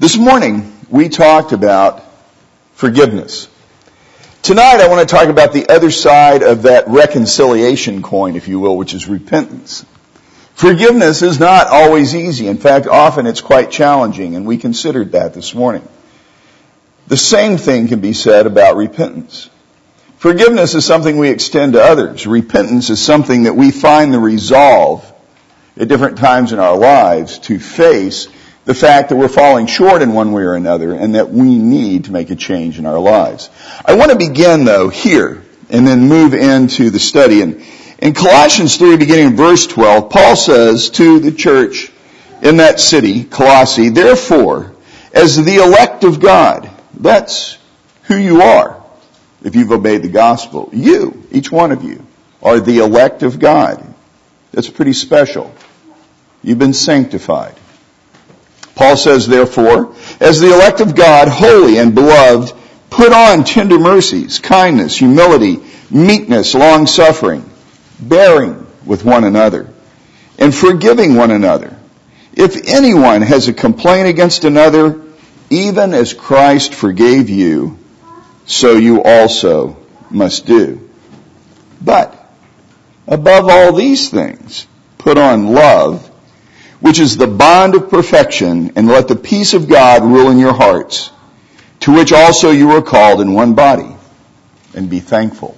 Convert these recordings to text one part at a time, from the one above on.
This morning, we talked about forgiveness. Tonight, I want to talk about the other side of that reconciliation coin, if you will, which is repentance. Forgiveness is not always easy. In fact, often it's quite challenging, and we considered that this morning. The same thing can be said about repentance. Forgiveness is something we extend to others. Repentance is something that we find the resolve at different times in our lives to face the fact that we're falling short in one way or another and that we need to make a change in our lives. I want to begin, though, here and then move into the study. And in Colossians 3, beginning in verse 12, Paul says to the church in that city, Colossae, "Therefore, as the elect of God," that's who you are if you've obeyed the gospel. You, each one of you, are the elect of God. That's pretty special. You've been sanctified. Paul says, "Therefore, as the elect of God, holy and beloved, put on tender mercies, kindness, humility, meekness, long-suffering, bearing with one another, and forgiving one another. If anyone has a complaint against another, even as Christ forgave you, so you also must do. But above all these things, put on love, which is the bond of perfection, and let the peace of God rule in your hearts, to which also you were called in one body, and be thankful."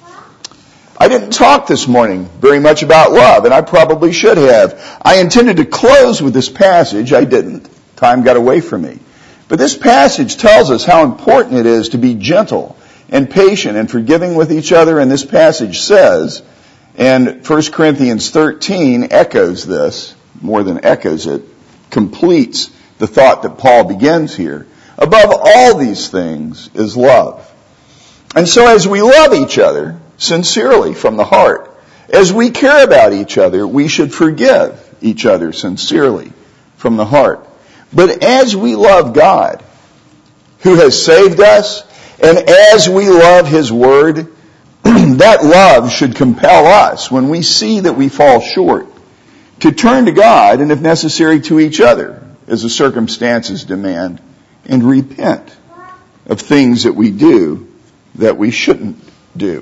I didn't talk this morning very much about love, and I probably should have. I intended to close with this passage. I didn't. Time got away from me. But this passage tells us how important it is to be gentle and patient and forgiving with each other, and this passage says, and 1 Corinthians 13 echoes this, more than echoes it, completes the thought that Paul begins here. Above all these things is love. And so as we love each other sincerely from the heart, as we care about each other, we should forgive each other sincerely from the heart. But as we love God, who has saved us, and as we love His Word, that love should compel us, when we see that we fall short, to turn to God, and if necessary to each other, as the circumstances demand, and repent of things that we do that we shouldn't do.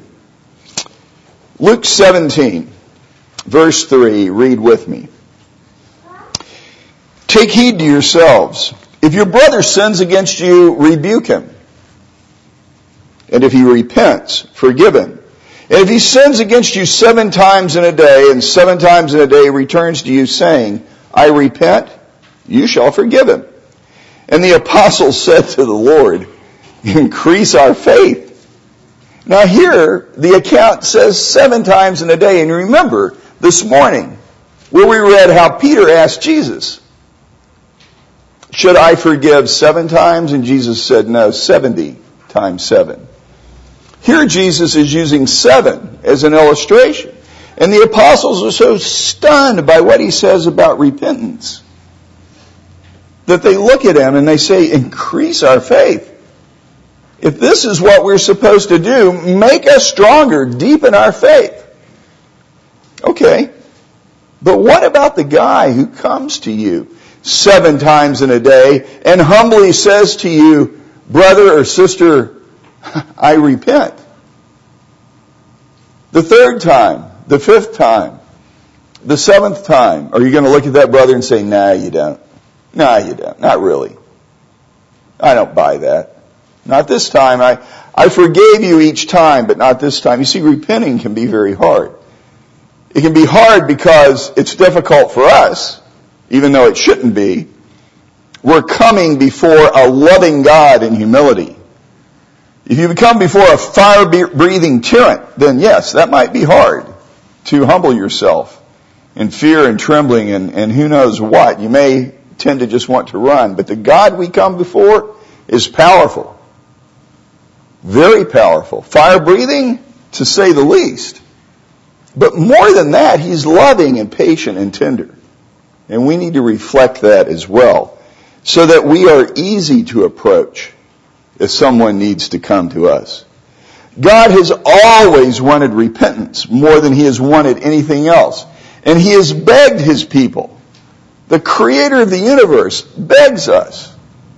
Luke 17, verse 3, read with me. "Take heed to yourselves. If your brother sins against you, rebuke him. And if he repents, forgive him. And if he sins against you 7 times in a day, and 7 times in a day returns to you saying, 'I repent,' you shall forgive him." And the apostles said to the Lord, "Increase our faith." Now here, the account says 7 times in a day. And you remember this morning where we read how Peter asked Jesus, "Should I forgive 7 times?" And Jesus said, "No, 70 times 7. Here Jesus is using 7 as an illustration. And the apostles are so stunned by what he says about repentance that they look at him and they say, "Increase our faith. If this is what we're supposed to do, make us stronger, deepen our faith." Okay, but what about the guy who comes to you 7 times in a day and humbly says to you, "Brother or sister, I repent"? The 3rd time, the 5th time, the 7th time, are you going to look at that brother and say, "Nah, you don't. Nah, you don't. Not really. I don't buy that. Not this time. I forgave you each time, but not this time." You see, repenting can be very hard. It can be hard because it's difficult for us, even though it shouldn't be. We're coming before a loving God in humility. If you come before a fire-breathing tyrant, then yes, that might be hard to humble yourself in fear and trembling and who knows what. You may tend to just want to run. But the God we come before is powerful. Very powerful. Fire-breathing, to say the least. But more than that, He's loving and patient and tender. And we need to reflect that as well, so that we are easy to approach if someone needs to come to us. God has always wanted repentance more than He has wanted anything else. And He has begged His people. The Creator of the universe begs us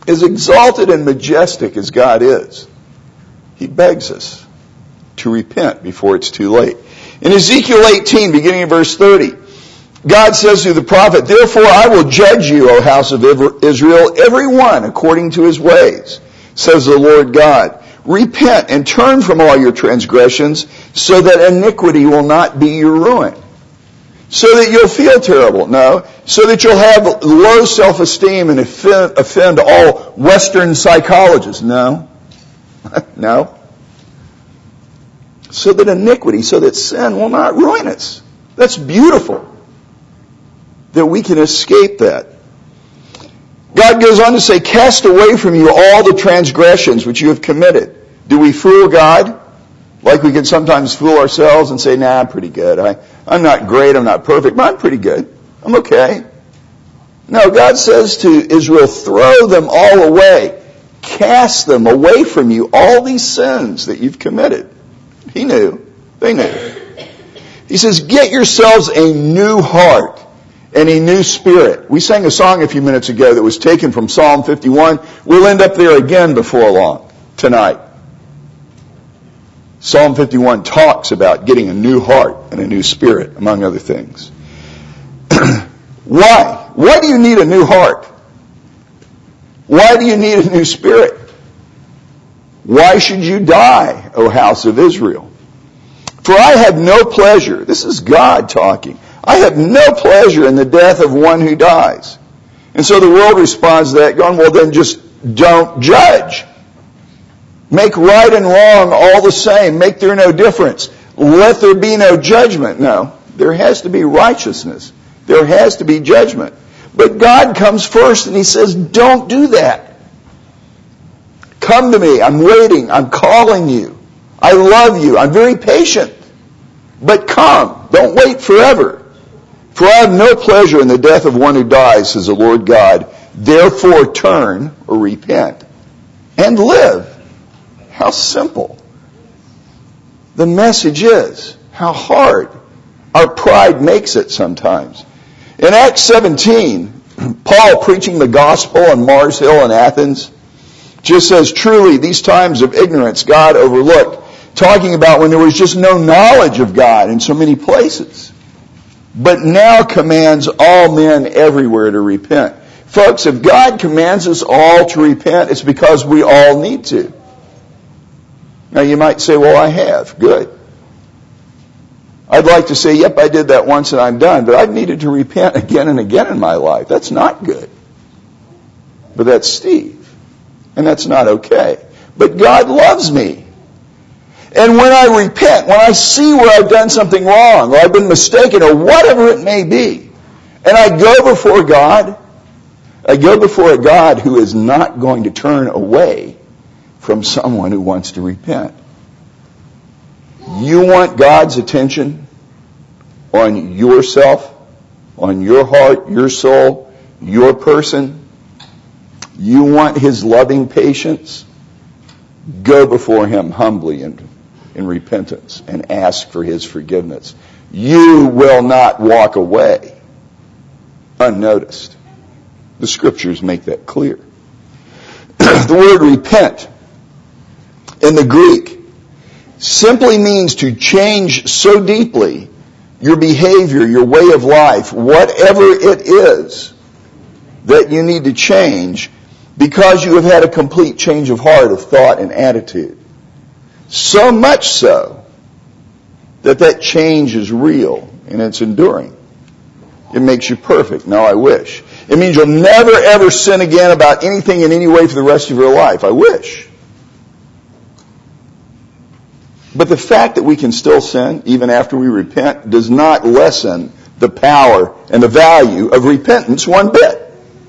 as exalted and majestic as God is, He begs us to repent before it's too late. In Ezekiel 18, beginning in verse 30, God says through the prophet, "Therefore I will judge you, O house of Israel, every one according to his ways, says the Lord God. Repent and turn from all your transgressions, so that iniquity will not be your ruin." So that you'll feel terrible? No. So that you'll have low self-esteem and offend all Western psychologists? No. No. So that iniquity, so that sin will not ruin us. That's beautiful. That we can escape that. God goes on to say, "Cast away from you all the transgressions which you have committed." Do we fool God? Like we can sometimes fool ourselves and say, "Nah, I'm pretty good. I'm not great, I'm not perfect, but I'm pretty good. I'm okay." No, God says to Israel, throw them all away. Cast them away from you, all these sins that you've committed. He knew. They knew. He says, get yourselves a new heart and a new spirit. We sang a song a few minutes ago that was taken from Psalm 51. We'll end up there again before long tonight. Psalm 51 talks about getting a new heart and a new spirit, among other things. Why? Why do you need a new heart? Why do you need a new spirit? Why should you die, O house of Israel? For I have no pleasure. This is God talking. I have no pleasure in the death of one who dies. And so the world responds to that going, well, then just don't judge. Make right and wrong all the same. Make there no difference. Let there be no judgment. No, there has to be righteousness. There has to be judgment. But God comes first and He says, don't do that. Come to me. I'm waiting. I'm calling you. I love you. I'm very patient. But come. Don't wait forever. For I have no pleasure in the death of one who dies, says the Lord God. Therefore turn or repent and live. How simple. The message is how hard our pride makes it sometimes. In Acts 17, Paul preaching the gospel on Mars Hill in Athens just says, truly these times of ignorance God overlooked, talking about when there was just no knowledge of God in so many places, but now commands all men everywhere to repent. Folks, if God commands us all to repent, it's because we all need to. Now you might say, well, I have. Good. I'd like to say, yep, I did that once and I'm done, but I've needed to repent again and again in my life. That's not good. But that's Steve. And that's not okay. But God loves me. And when I repent, when I see where I've done something wrong, or I've been mistaken, or whatever it may be, and I go before God, I go before a God who is not going to turn away from someone who wants to repent. You want God's attention on yourself, on your heart, your soul, your person. You want His loving patience. Go before Him humbly and in repentance and ask for His forgiveness. You will not walk away unnoticed. The Scriptures make that clear. The word repent in the Greek simply means to change so deeply your behavior, your way of life, whatever it is that you need to change because you have had a complete change of heart, of thought, and attitude. So much so that change is real and it's enduring. It makes you perfect. No, I wish. It means you'll never ever sin again about anything in any way for the rest of your life. I wish. But the fact that we can still sin, even after we repent, does not lessen the power and the value of repentance one bit.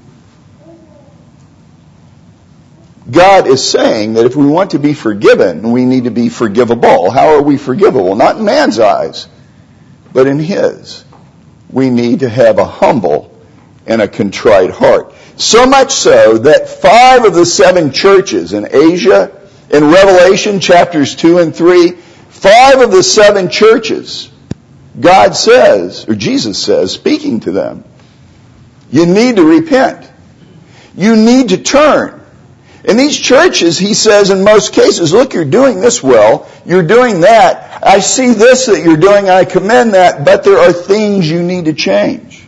God is saying that if we want to be forgiven, we need to be forgivable. How are we forgivable? Not in man's eyes, but in His. We need to have a humble and a contrite heart. So much so that 5 of the 7 churches in Asia, in Revelation chapters 2 and 3, 5 of the 7 churches, God says, or Jesus says, speaking to them, you need to repent. You need to turn. In these churches, he says in most cases, look, you're doing this well, you're doing that, I see this that you're doing, I commend that, but there are things you need to change.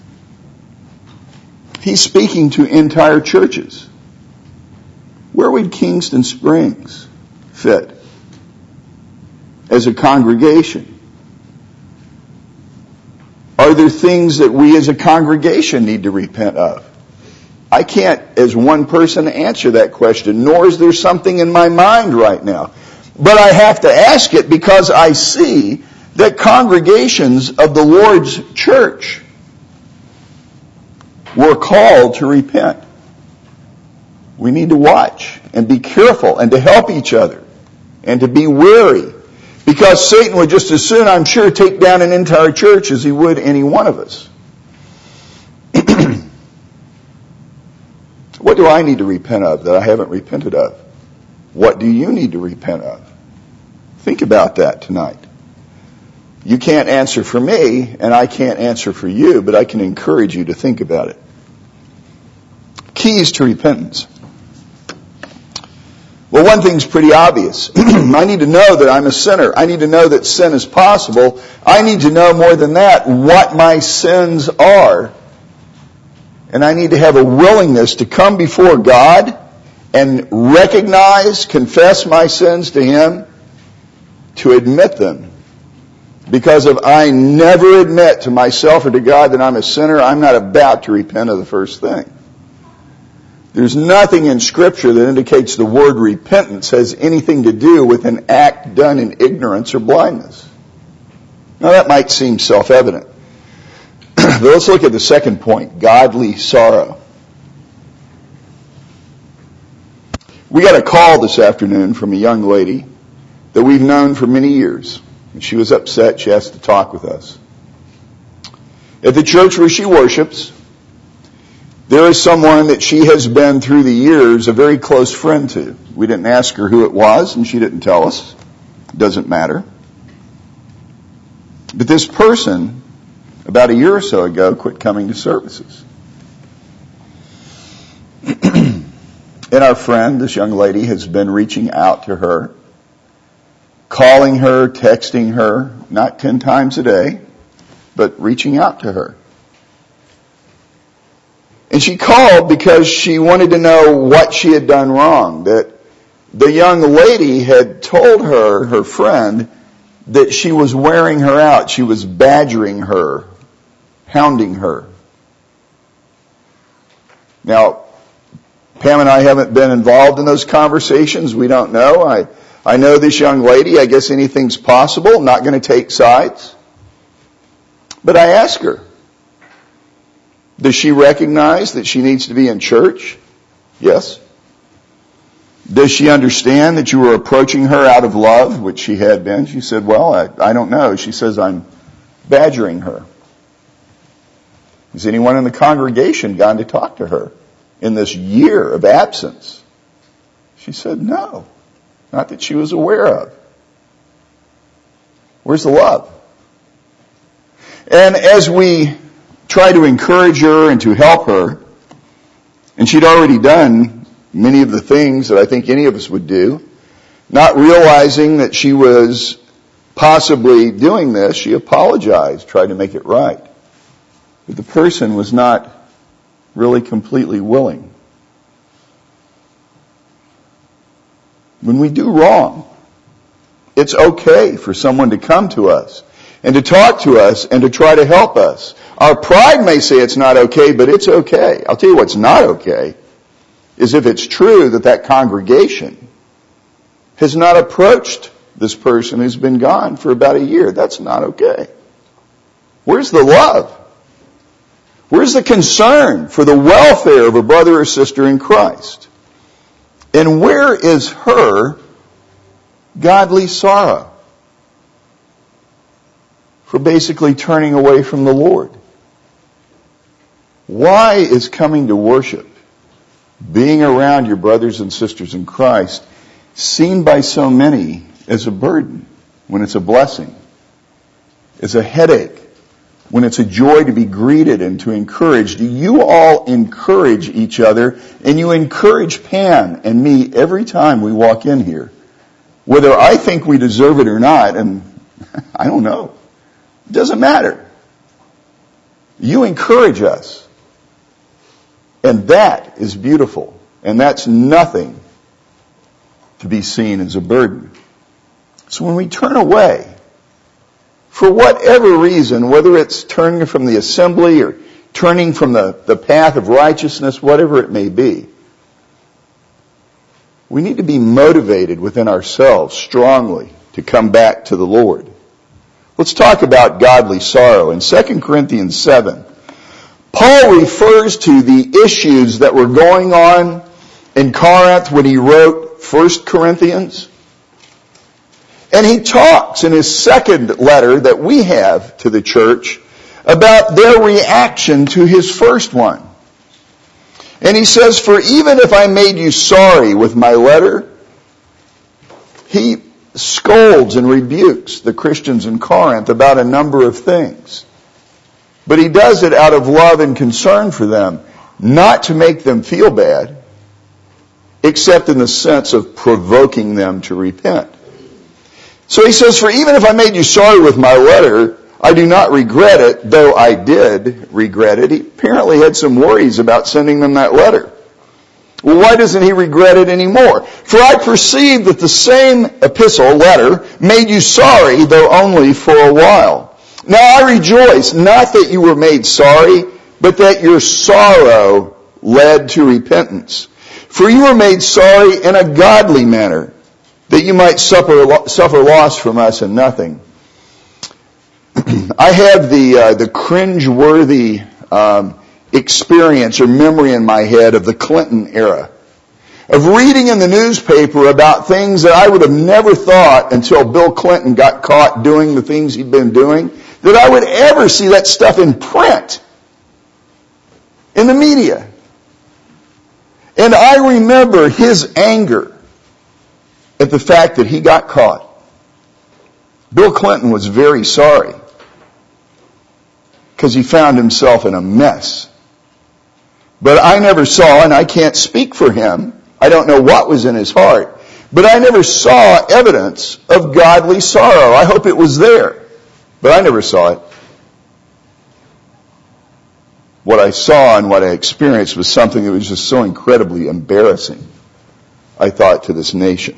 He's speaking to entire churches. Where would Kingston Springs fit as a congregation? Are there things that we as a congregation need to repent of? I can't, as one person, answer that question, nor is there something in my mind right now. But I have to ask it because I see that congregations of the Lord's church were called to repent. We need to watch and be careful and to help each other and to be wary. Because Satan would just as soon, I'm sure, take down an entire church as he would any one of us. What do I need to repent of that I haven't repented of? What do you need to repent of? Think about that tonight. You can't answer for me, and I can't answer for you, but I can encourage you to think about it. Keys to repentance. Well, one thing's pretty obvious. I need to know that I'm a sinner. I need to know that sin is possible. I need to know more than that what my sins are. And I need to have a willingness to come before God and recognize, confess my sins to Him, to admit them. Because if I never admit to myself or to God that I'm a sinner, I'm not about to repent of the first thing. There's nothing in Scripture that indicates the word repentance has anything to do with an act done in ignorance or blindness. Now that might seem self-evident. But let's look at the second point, godly sorrow. We got a call this afternoon from a young lady that we've known for many years. And she was upset. She asked to talk with us. At the church where she worships, there is someone that she has been through the years a very close friend to. We didn't ask her who it was, and she didn't tell us. It doesn't matter. But this person, about a year or so ago, quit coming to services. And our friend, this young lady, has been reaching out to her, calling her, texting her, not 10 times a day, but reaching out to her. And she called because she wanted to know what she had done wrong. That the young lady had told her, her friend, that she was wearing her out. She was badgering her, hounding her. Now, Pam and I haven't been involved in those conversations. We don't know. I know this young lady. I guess anything's possible. I'm not going to take sides. But I asked her, does she recognize that she needs to be in church? Yes. Does she understand that you were approaching her out of love, which she had been? She said, well, I don't know. She says, I'm badgering her. Has anyone in the congregation gone to talk to her in this year of absence? She said, no. Not that she was aware of. Where's the love? And as we try to encourage her and to help her, and she'd already done many of the things that I think any of us would do, not realizing that she was possibly doing this, she apologized, tried to make it right. But the person was not really completely willing. When we do wrong, it's okay for someone to come to us and to talk to us and to try to help us. Our pride may say it's not okay, but it's okay. I'll tell you what's not okay is if it's true that that congregation has not approached this person who's been gone for about a year. That's not okay. Where's the love? Where's the concern for the welfare of a brother or sister in Christ? And where is her godly sorrow for basically turning away from the Lord? Why is coming to worship, being around your brothers and sisters in Christ, seen by so many as a burden when it's a blessing, as a headache, when it's a joy to be greeted and to encourage, do you all encourage each other? And you encourage Pam and me every time we walk in here. Whether I think we deserve it or not, and I don't know. It doesn't matter. You encourage us. And that is beautiful. And that's nothing to be seen as a burden. So when we turn away, for whatever reason, whether it's turning from the assembly or turning from the path of righteousness, whatever it may be, we need to be motivated within ourselves strongly to come back to the Lord. Let's talk about godly sorrow. In 2 Corinthians 7, Paul refers to the issues that were going on in Corinth when he wrote 1 Corinthians. And he talks in his second letter that we have to the church about their reaction to his first one. And he says, "For even if I made you sorry with my letter," he scolds and rebukes the Christians in Corinth about a number of things. But he does it out of love and concern for them, not to make them feel bad, except in the sense of provoking them to repent. So he says, "For even if I made you sorry with my letter, I do not regret it, though I did regret it." He apparently had some worries about sending them that letter. Well, why doesn't he regret it anymore? "For I perceive that the same epistle, letter, made you sorry, though only for a while. Now I rejoice, not that you were made sorry, but that your sorrow led to repentance. For you were made sorry in a godly manner, that you might suffer loss from us and nothing." I have the cringe-worthy experience or memory in my head of the Clinton era, of reading in the newspaper about things that I would have never thought until Bill Clinton got caught doing the things he'd been doing, that I would ever see that stuff in print, in the media. And I remember his anger at the fact that he got caught. Bill Clinton was very sorry because he found himself in a mess. But I never saw, and I can't speak for him, I don't know what was in his heart, but I never saw evidence of godly sorrow. I hope it was there, but I never saw it. What I saw and what I experienced was something that was just so incredibly embarrassing, I thought, to this nation.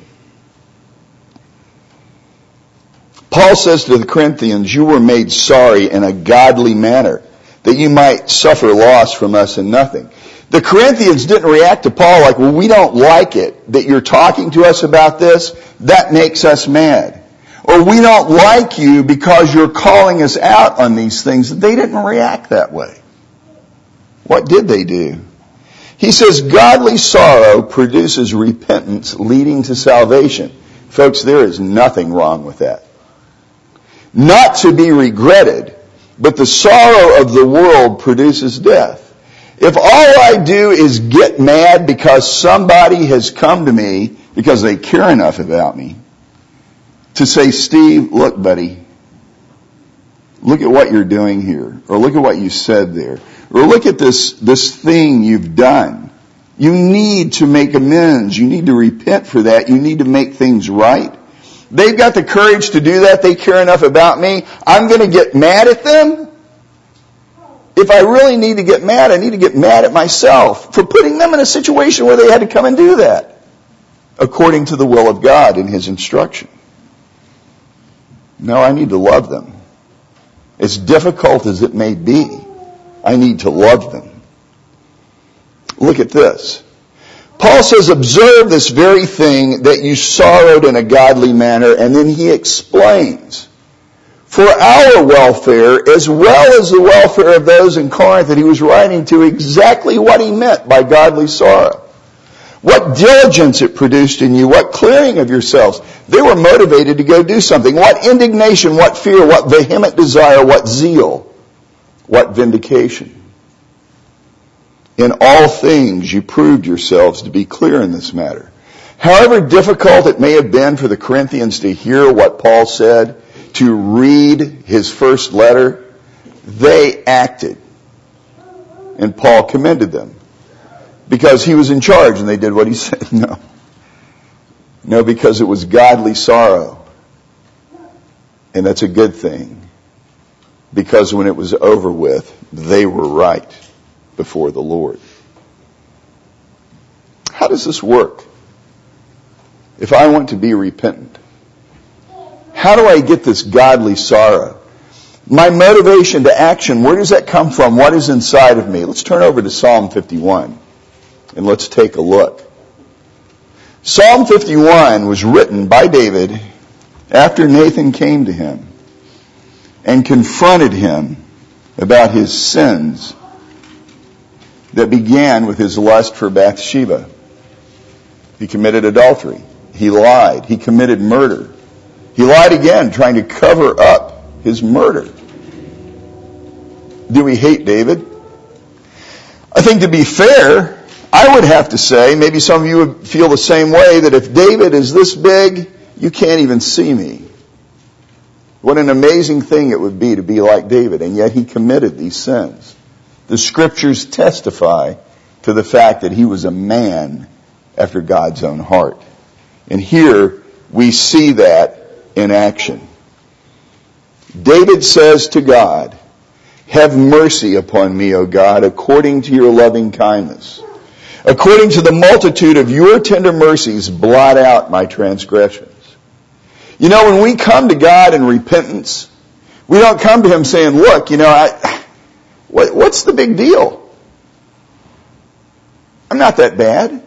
Paul says to the Corinthians, "You were made sorry in a godly manner, that you might suffer loss from us and nothing." The Corinthians didn't react to Paul like, "Well, we don't like it that you're talking to us about this. That makes us mad." Or, "We don't like you because you're calling us out on these things." They didn't react that way. What did they do? He says, "Godly sorrow produces repentance leading to salvation." Folks, there is nothing wrong with that. Not to be regretted, but the sorrow of the world produces death. If all I do is get mad because somebody has come to me, because they care enough about me, to say, "Steve, look, buddy, look at what you're doing here," or "Look at what you said there," or "Look at this thing you've done. You need to make amends. You need to repent for that. You need to make things right." They've got the courage to do that. They care enough about me. I'm going to get mad at them? If I really need to get mad, I need to get mad at myself for putting them in a situation where they had to come and do that, according to the will of God in His instruction. No, I need to love them. As difficult as it may be, I need to love them. Look at this. Paul says, "Observe this very thing, that you sorrowed in a godly manner," and then he explains, "for our welfare, as well as the welfare of those in Corinth," that he was writing to, exactly what he meant by godly sorrow. What diligence it produced in you, what clearing of yourselves. They were motivated to go do something. What indignation, what fear, what vehement desire, what zeal, what vindication. In all things you proved yourselves to be clear in this matter. However difficult it may have been for the Corinthians to hear what Paul said, to read his first letter, They acted. And Paul commended them. Because he was in charge and they did what he said. No, because it was godly sorrow. And that's a good thing. Because when it was over with, they were right before the Lord. How does this work? If I want to be repentant, how do I get this godly sorrow? My motivation to action, where does that come from? What is inside of me? Let's turn over to Psalm 51 and let's take a look. Psalm 51 was written by David after Nathan came to him and confronted him about his sins that began with his lust for Bathsheba. He committed adultery. He lied. He committed murder. He lied again, trying to cover up his murder. Do we hate David? I think to be fair, I would have to say, maybe some of you would feel the same way, that if David is this big, you can't even see me. What an amazing thing it would be to be like David, and yet he committed these sins. The scriptures testify to the fact that he was a man after God's own heart. And here we see that in action. David says to God, "Have mercy upon me, O God, according to your loving kindness. According to the multitude of your tender mercies, blot out my transgressions." You know, when we come to God in repentance, we don't come to Him saying, "Look, what's the big deal? I'm not that bad."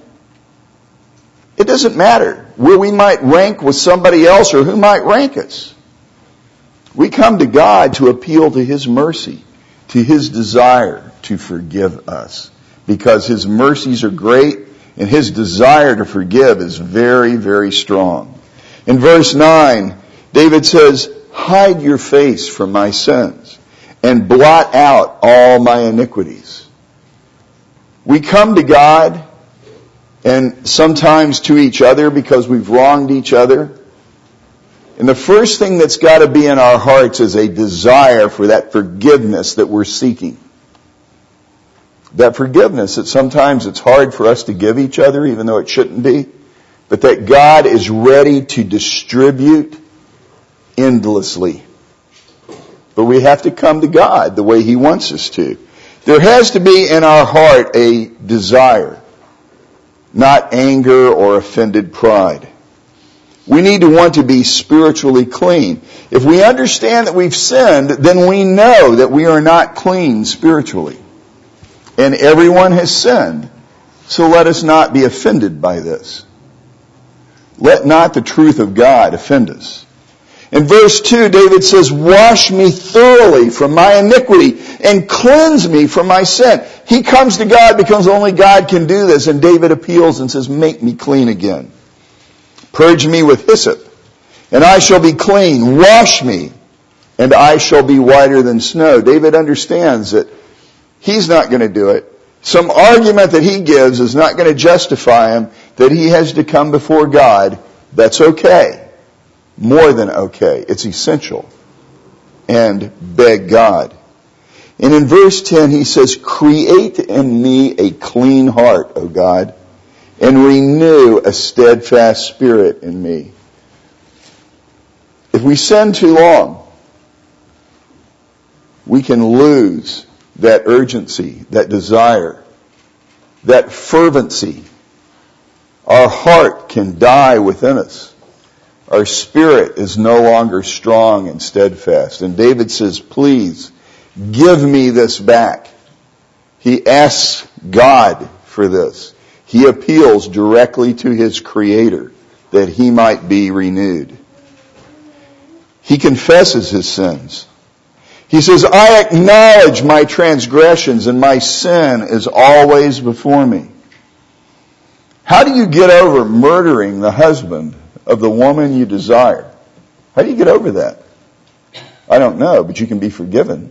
It doesn't matter where we might rank with somebody else or who might rank us. We come to God to appeal to His mercy, to His desire to forgive us, because His mercies are great and His desire to forgive is very, very strong. In verse 9, David says, "Hide your face from my sins and blot out all my iniquities." We come to God and sometimes to each other because we've wronged each other. And the first thing that's got to be in our hearts is a desire for that forgiveness that we're seeking. That forgiveness that sometimes it's hard for us to give each other, even though it shouldn't be, but that God is ready to distribute endlessly. But we have to come to God the way He wants us to. There has to be in our heart a desire, not anger or offended pride. We need to want to be spiritually clean. If we understand that we've sinned, then we know that we are not clean spiritually. And everyone has sinned. So let us not be offended by this. Let not the truth of God offend us. In verse 2, David says, "Wash me thoroughly from my iniquity and cleanse me from my sin." He comes to God because only God can do this. And David appeals and says, "Make me clean again. Purge me with hyssop, and I shall be clean. Wash me, and I shall be whiter than snow." David understands that he's not going to do it. Some argument that he gives is not going to justify him, that he has to come before God. That's okay. More than okay. It's essential. And beg God. And in verse 10 he says, "Create in me a clean heart, O God, and renew a steadfast spirit in me." If we sin too long, we can lose that urgency, that desire, that fervency. Our heart can die within us. Our spirit is no longer strong and steadfast. And David says, "Please, give me this back." He asks God for this. He appeals directly to his Creator that he might be renewed. He confesses his sins. He says, "I acknowledge my transgressions and my sin is always before me." How do you get over murdering the husband of the woman you desire? How do you get over that? I don't know, but you can be forgiven.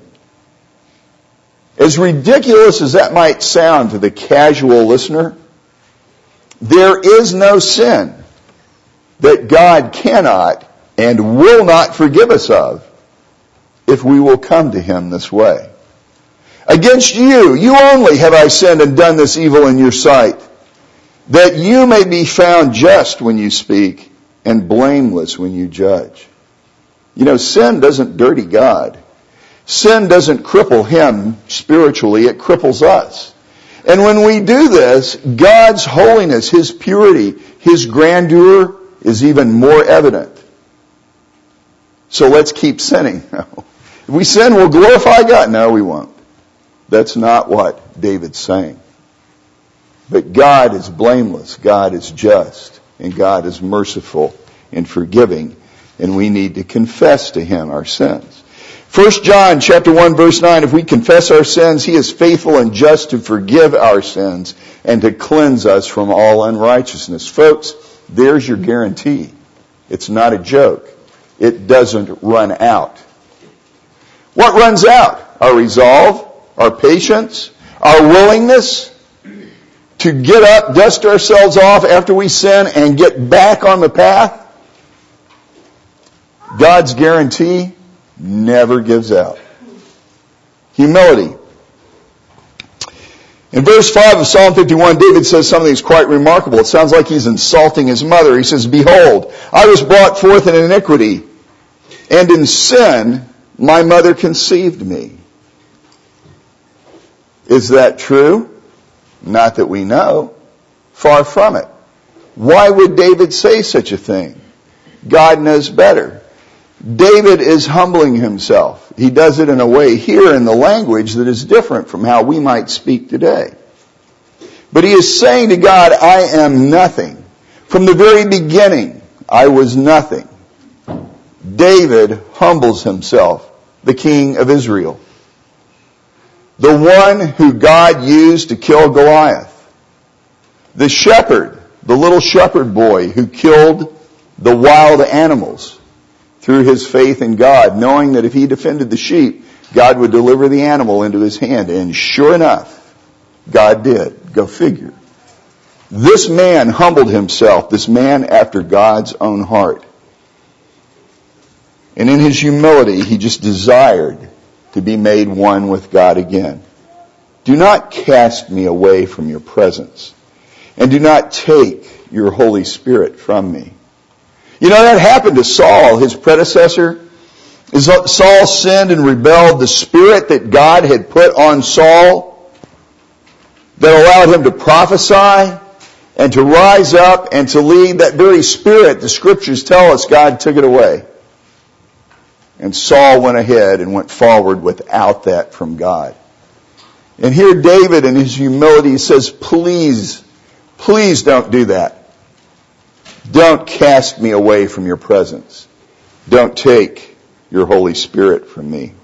As ridiculous as that might sound to the casual listener, there is no sin that God cannot and will not forgive us of if we will come to him this way. Against you, you only have I sinned and done this evil in your sight, that you may be found just when you speak and blameless when you judge. You know, sin doesn't dirty God. Sin doesn't cripple him spiritually, it cripples us. And when we do this, God's holiness, his purity, his grandeur is even more evident. So let's keep sinning. If we sin, we'll glorify God. No, we won't. That's not what David's saying. But God is blameless, God is just, and God is merciful and forgiving, and we need to confess to him our sins. 1 John chapter 1 verse 9, if we confess our sins, he is faithful and just to forgive our sins and to cleanse us from all unrighteousness. Folks, there's your guarantee. It's not a joke. It doesn't run out. What runs out? Our resolve, our patience, our willingness to get up, dust ourselves off after we sin and get back on the path. God's guarantee never gives out. Humility. In verse 5 of Psalm 51, David says something that's quite remarkable. It sounds like he's insulting his mother. He says, "Behold, I was brought forth in iniquity, and in sin my mother conceived me." Is that true? Not that we know. Far from it. Why would David say such a thing? God knows better. David is humbling himself. He does it in a way here in the language that is different from how we might speak today. But he is saying to God, I am nothing. From the very beginning, I was nothing. David humbles himself, the king of Israel. The one who God used to kill Goliath. The shepherd, the little shepherd boy who killed the wild animals through his faith in God, knowing that if he defended the sheep, God would deliver the animal into his hand. And sure enough, God did. Go figure. This man humbled himself, this man after God's own heart. And in his humility, he just desired to be made one with God again. Do not cast me away from your presence, and do not take your Holy Spirit from me. You know, that happened to Saul, his predecessor. As Saul sinned and rebelled, the Spirit that God had put on Saul, that allowed him to prophesy and to rise up and to lead, that very Spirit, the Scriptures tell us, God took it away. And Saul went ahead and went forward without that from God. And here David in his humility says, please don't do that. Don't cast me away from your presence. Don't take your Holy Spirit from me.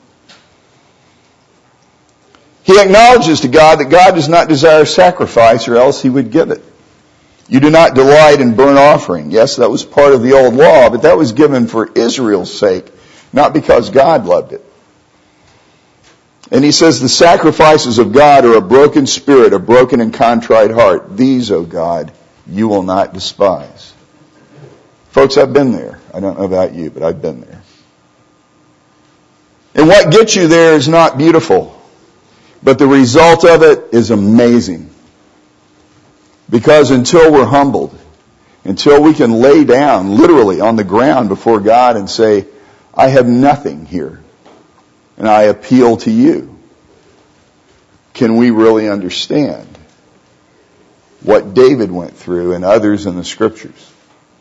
He acknowledges to God that God does not desire sacrifice, or else he would give it. You do not delight in burnt offering. Yes, that was part of the old law, but that was given for Israel's sake, not because God loved it. And he says the sacrifices of God are a broken spirit, a broken and contrite heart. These, O God, you will not despise. Folks, I've been there. I don't know about you, but I've been there. And what gets you there is not beautiful, but the result of it is amazing. Because until we're humbled, until we can lay down literally on the ground before God and say, I have nothing here, and I appeal to you, can we really understand what David went through and others in the Scriptures?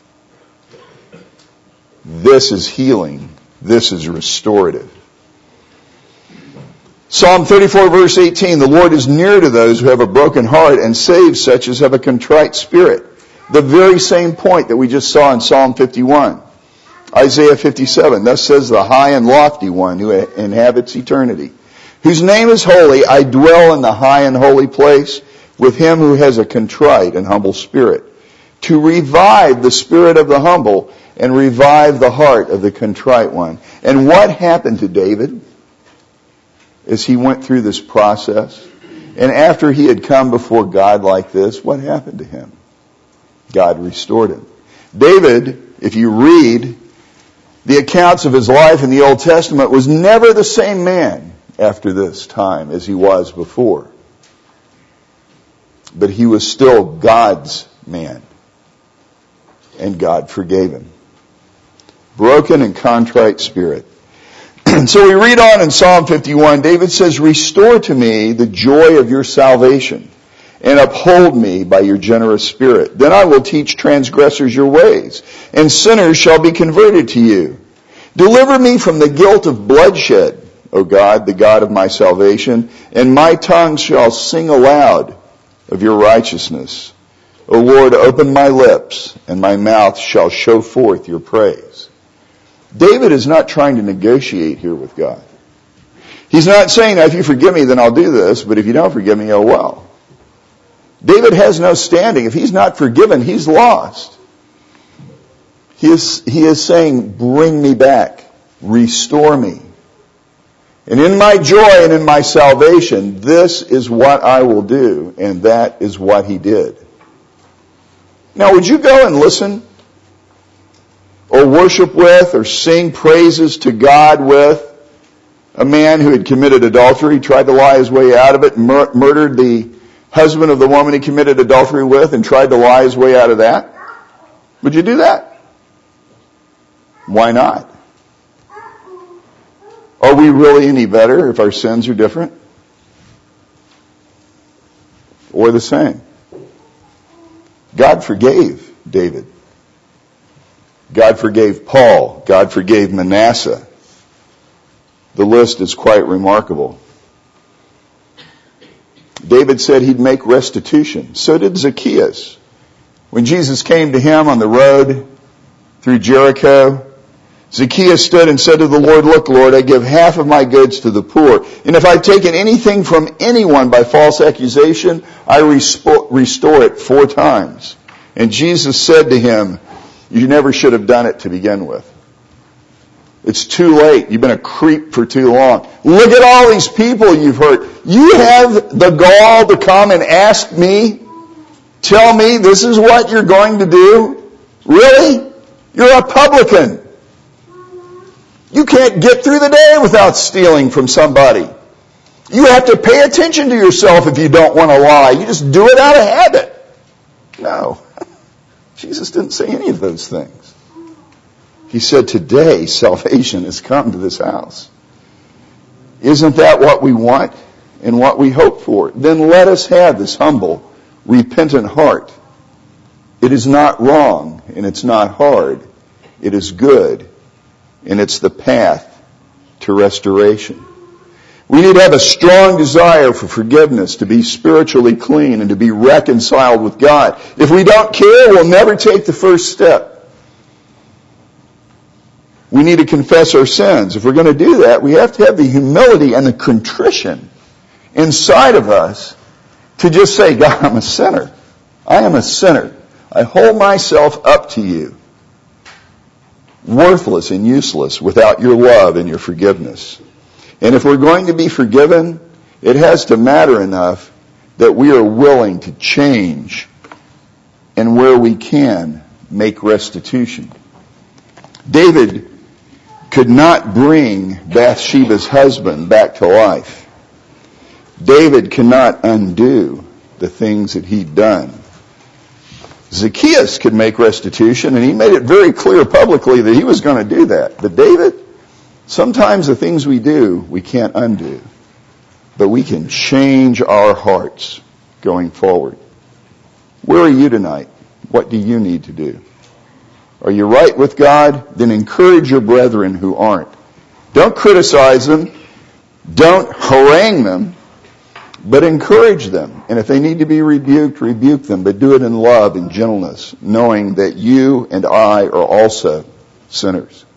This is healing. This is restorative. Psalm 34 verse 18, the Lord is near to those who have a broken heart and saves such as have a contrite spirit. The very same point that we just saw in Psalm 51. Isaiah 57, thus says the high and lofty one who inhabits eternity, whose name is holy. I dwell in the high and holy place with him who has a contrite and humble spirit, to revive the spirit of the humble and revive the heart of the contrite one. And what happened to David as he went through this process? And after he had come before God like this, what happened to him? God restored him. David, if you read the accounts of his life in the Old Testament, was never the same man after this time as he was before. But he was still God's man. And God forgave him. Broken and contrite spirit. So we read on in Psalm 51, David says, "Restore to me the joy of your salvation, and uphold me by your generous spirit. Then I will teach transgressors your ways, and sinners shall be converted to you. Deliver me from the guilt of bloodshed, O God, the God of my salvation, and my tongue shall sing aloud of your righteousness. O Lord, open my lips, and my mouth shall show forth your praise." David is not trying to negotiate here with God. He's not saying, if you forgive me, then I'll do this, but if you don't forgive me, oh well. David has no standing. If he's not forgiven, he's lost. He is saying, bring me back, restore me. And in my joy and in my salvation, this is what I will do, and that is what he did. Now, would you go and listen or worship with or sing praises to God with a man who had committed adultery, tried to lie his way out of it, murdered the husband of the woman he committed adultery with and tried to lie his way out of that? Would you do that? Why not? Are we really any better if our sins are different? Or the same? God forgave David. God forgave Paul. God forgave Manasseh. The list is quite remarkable. David said he'd make restitution. So did Zacchaeus. When Jesus came to him on the road through Jericho, Zacchaeus stood and said to the Lord, "Look, Lord, I give half of my goods to the poor. And if I've taken anything from anyone by false accusation, I restore it 4 times. And Jesus said to him, "You never should have done it to begin with. It's too late. You've been a creep for too long. Look at all these people you've hurt. You have the gall to come and ask me, tell me this is what you're going to do? Really? You're a publican. You can't get through the day without stealing from somebody. You have to pay attention to yourself if you don't want to lie. You just do it out of habit." No. Jesus didn't say any of those things. He said, today salvation has come to this house. Isn't that what we want and what we hope for? Then let us have this humble, repentant heart. It is not wrong and it's not hard. It is good and it's the path to restoration. We need to have a strong desire for forgiveness, to be spiritually clean and to be reconciled with God. If we don't care, we'll never take the first step. We need to confess our sins. If we're going to do that, we have to have the humility and the contrition inside of us to just say, God, I'm a sinner. I am a sinner. I hold myself up to you, worthless and useless without your love and your forgiveness. And if we're going to be forgiven, it has to matter enough that we are willing to change and where we can make restitution. David could not bring Bathsheba's husband back to life. David cannot undo the things that he'd done. Zacchaeus could make restitution, and he made it very clear publicly that he was going to do that. But David, sometimes the things we do, we can't undo. But we can change our hearts going forward. Where are you tonight? What do you need to do? Are you right with God? Then encourage your brethren who aren't. Don't criticize them. Don't harangue them. But encourage them. And if they need to be rebuked, rebuke them. But do it in love and gentleness, knowing that you and I are also sinners.